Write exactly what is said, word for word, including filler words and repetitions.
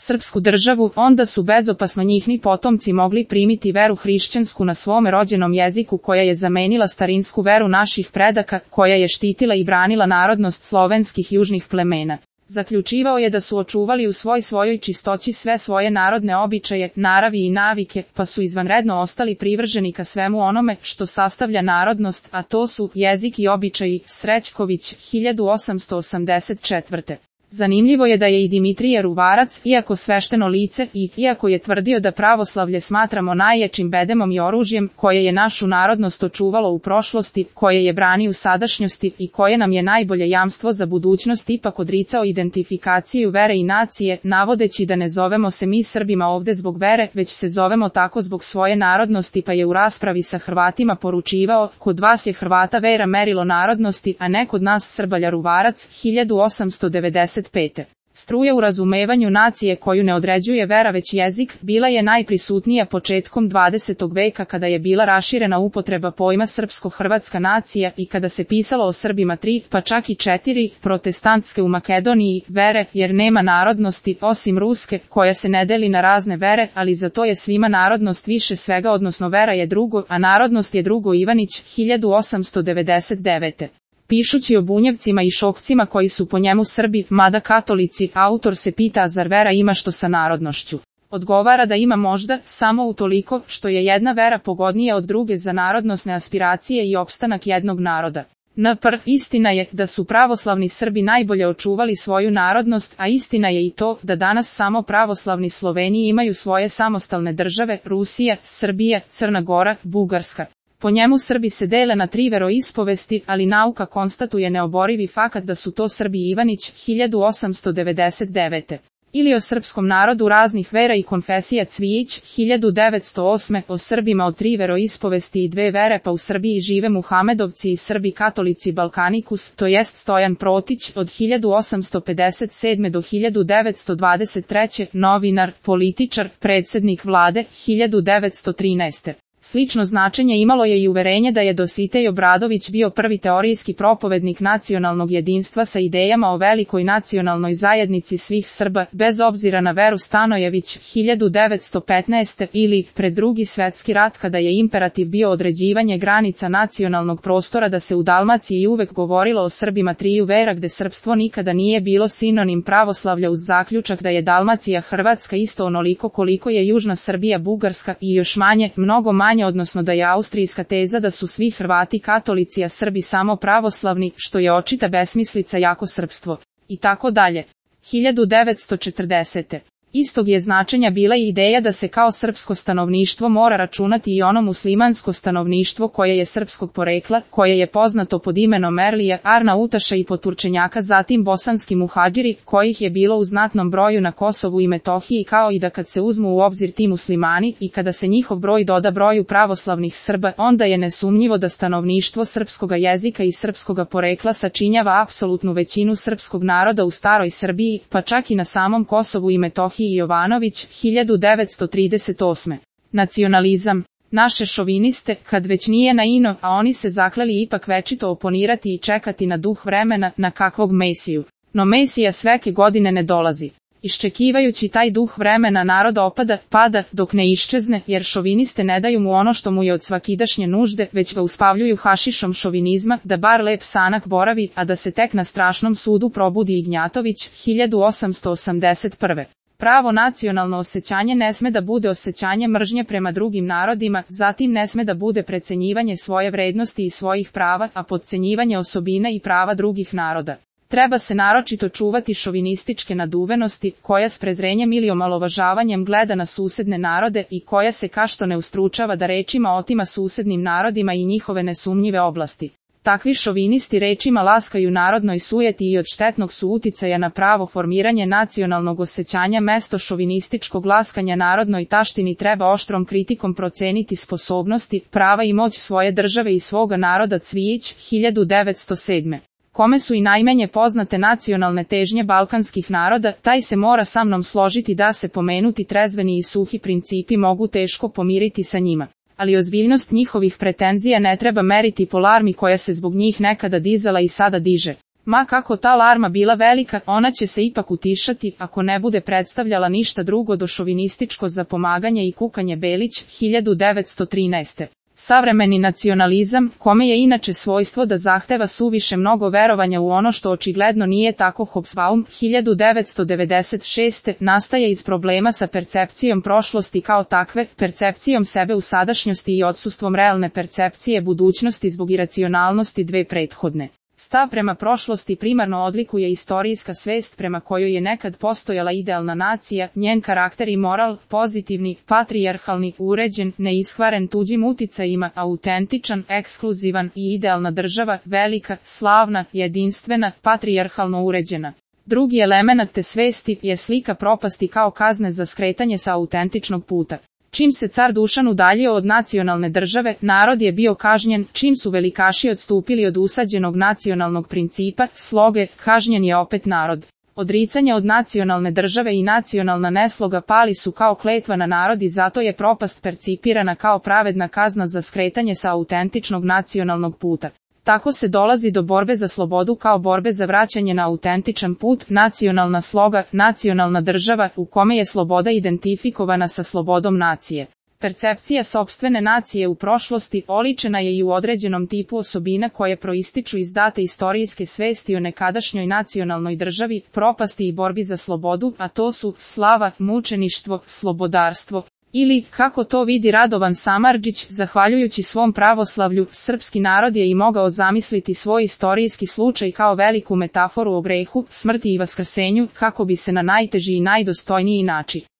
srpsku državu, onda su bezopasno njihni potomci mogli primiti veru hrišćansku na svome rođenom jeziku koja je zamenila starinsku veru naših predaka, koja je štitila i branila narodnost slovenskih južnih plemena. Zaključivao je da su očuvali u svoj svojoj čistoći sve svoje narodne običaje, naravi i navike, pa su izvanredno ostali privrženi ka svemu onome što sastavlja narodnost, a to su jezik i običaji. Srećković, hiljadu osamsto osamdeset četvrte. Zanimljivo je da je i Dimitrije Ruvarac, iako svešteno lice i iako je tvrdio da pravoslavlje smatramo najjačim bedemom i oružjem, koje je našu narodnost očuvalo u prošlosti, koje je brani u sadašnjosti i koje nam je najbolje jamstvo za budućnost, ipak odricao identifikaciju vere i nacije, navodeći da ne zovemo se mi Srbima ovde zbog vere, već se zovemo tako zbog svoje narodnosti, pa je u raspravi sa Hrvatima poručivao: kod vas je Hrvata vera merilo narodnosti, a ne kod nas Srbalja. Ruvarac, hiljadu osamsto devedeset pete. Struja u razumevanju nacije koju ne određuje vera već jezik, bila je najprisutnija početkom dvadesetog veka kada je bila raširena upotreba pojma srpsko-hrvatska nacija i kada se pisalo o Srbima tri, pa čak i četiri, protestantske u Makedoniji, vere, jer nema narodnosti, osim ruske, koja se ne deli na razne vere, ali za to je svima narodnost više svega, odnosno vera je drugo, a narodnost je drugo. Ivanić, hiljadu osamsto devedeset devete. Pišući o bunjevcima i šokcima koji su po njemu Srbi, mada katolici, autor se pita zar vera ima što sa narodnošću. Odgovara da ima možda, samo utoliko što je jedna vera pogodnija od druge za narodnosne aspiracije i opstanak jednog naroda. N P R. Istina je da su pravoslavni Srbi najbolje očuvali svoju narodnost, a istina je i to da danas samo pravoslavni Sloveni imaju svoje samostalne države: Rusija, Srbija, Crna Gora, Bugarska. Po njemu Srbi se dele na tri veroispovesti, ali nauka konstatuje neoborivi fakat da su to Srbi. Ivanić, hiljadu osamsto devedeset devete. Ili o srpskom narodu raznih vera i konfesija. Cvijić, hiljadu devetsto osme. O Srbima od tri veroispovesti i dve vere, pa u Srbiji žive Muhamedovci i Srbi katolici. Balkanikus, to jest Stojan Protić, od hiljadu osamsto pedeset sedme do hiljadu devetsto dvadeset treće. Novinar, političar, predsjednik vlade, hiljadu devetsto trinaeste. Slično značenje imalo je i uverenje da je Dositej Obradović bio prvi teorijski propovednik nacionalnog jedinstva sa idejama o velikoj nacionalnoj zajednici svih Srba, bez obzira na veru. Stanojević, hiljadu devetsto petnaeste. Ili, pred drugi svetski rat, kada je imperativ bio određivanje granica nacionalnog prostora, da se u Dalmaciji uvek govorilo o Srbima triju vera, gde srpstvo nikada nije bilo sinonim pravoslavlja, uz zaključak da je Dalmacija Hrvatska isto onoliko koliko je južna Srbija Bugarska, i još manje, mnogo manje, odnosno da je austrijska teza da su svi Hrvati katolici a Srbi samo pravoslavni, što je očita besmislica, jako srpstvo. I tako dalje. hiljadu devetsto četrdesete. Istog je značenja bila i ideja da se kao srpsko stanovništvo mora računati i ono muslimansko stanovništvo koje je srpskog porekla, koje je poznato pod imenom Erlija, Arnautaša i Poturčenjaka, zatim bosanski muhadžiri, kojih je bilo u znatnom broju na Kosovu i Metohiji, kao i da kad se uzmu u obzir ti muslimani i kada se njihov broj doda broju pravoslavnih Srba, onda je nesumnjivo da stanovništvo srpskoga jezika i srpskoga porekla sačinjava apsolutnu većinu srpskog naroda u staroj Srbiji, pa čak i na samom Kosovu i Metohiji. Jovanović, hiljadu devetsto trideset osme. Nacionalizam. Naše šoviniste, kad već nije na ino, a oni se zakleli ipak večito oponirati i čekati na duh vremena, na kakvog Mesiju. No Mesija sveke godine ne dolazi. Iščekivajući taj duh vremena narod opada, pada, dok ne iščezne, jer šoviniste ne daju mu ono što mu je od svakidašnje nužde, već ga uspavljuju hašišom šovinizma, da bar lep sanak boravi, a da se tek na strašnom sudu probudi Ignjatović, hiljadu osamsto osamdeset prve. Pravo nacionalno osjećanje ne sme da bude osjećanje mržnje prema drugim narodima, zatim ne sme da bude precenjivanje svoje vrednosti i svojih prava, a podcenjivanje osobina i prava drugih naroda. Treba se naročito čuvati šovinističke naduvenosti, koja s prezrenjem ili omalovažavanjem gleda na susedne narode i koja se kašto ne ustručava da rečima otima susednim narodima i njihove nesumnjive oblasti. Takvi šovinisti rečima laskaju narodnoj sujeti i od štetnog su uticaja na pravo formiranje nacionalnog osjećanja. Mesto šovinističkog laskanja narodnoj taštini treba oštrom kritikom proceniti sposobnosti, prava i moć svoje države i svoga naroda. Cvijić, hiljadu devetsto sedme. Kome su i najmanje poznate nacionalne težnje balkanskih naroda, taj se mora sa mnom složiti da se pomenuti trezveni i suhi principi mogu teško pomiriti sa njima. Ali ozbiljnost njihovih pretenzija ne treba meriti po larmi koja se zbog njih nekada dizala i sada diže. Ma kako ta larma bila velika, ona će se ipak utišati, ako ne bude predstavljala ništa drugo do šovinističko zapomaganje i kukanje Belić, hiljadu devetsto trinaeste. Savremeni nacionalizam, kome je inače svojstvo da zahteva suviše mnogo verovanja u ono što očigledno nije tako, Hobsbawm, hiljadu devetsto devedeset šeste. nastaje iz problema sa percepcijom prošlosti kao takve, percepcijom sebe u sadašnjosti i odsustvom realne percepcije budućnosti zbog iracionalnosti dve prethodne. Stav prema prošlosti primarno odlikuje istorijska svest prema kojoj je nekad postojala idealna nacija, njen karakter i moral, pozitivni, patrijarhalni, uređen, neishvaren tuđim uticajima, autentičan, ekskluzivan i idealna država, velika, slavna, jedinstvena, patrijarhalno uređena. Drugi elemenat te svesti je slika propasti kao kazne za skretanje sa autentičnog puta. Čim se car Dušan udaljio od nacionalne države, narod je bio kažnjen, čim su velikaši odstupili od usađenog nacionalnog principa, sloge, kažnjen je opet narod. Odricanje od nacionalne države i nacionalna nesloga pali su kao kletva na narod i zato je propast percipirana kao pravedna kazna za skretanje sa autentičnog nacionalnog puta. Tako se dolazi do borbe za slobodu kao borbe za vraćanje na autentičan put, nacionalna sloga, nacionalna država, u kome je sloboda identifikovana sa slobodom nacije. Percepcija sopstvene nacije u prošlosti oličena je i u određenom tipu osobina koje proističu iz date istorijske svesti o nekadašnjoj nacionalnoj državi, propasti i borbi za slobodu, a to su slava, mučeništvo, slobodarstvo. Ili, kako to vidi Radovan Samardžić, zahvaljujući svom pravoslavlju, srpski narod je i mogao zamisliti svoj istorijski slučaj kao veliku metaforu o grehu, smrti i vaskrsenju, kako bi se na najteži i najdostojniji način